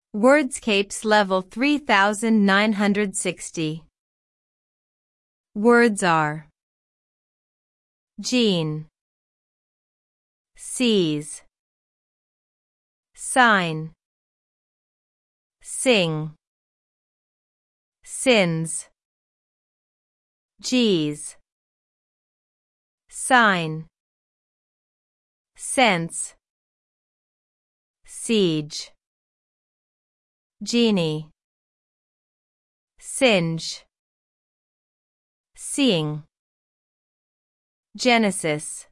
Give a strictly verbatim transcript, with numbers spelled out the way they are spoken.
Wordscapes level three thousand nine hundred sixty. Words are gene, sees, sign, sing, sins, G's, sign, sense, siege, genie, singe, seeing, Genesis.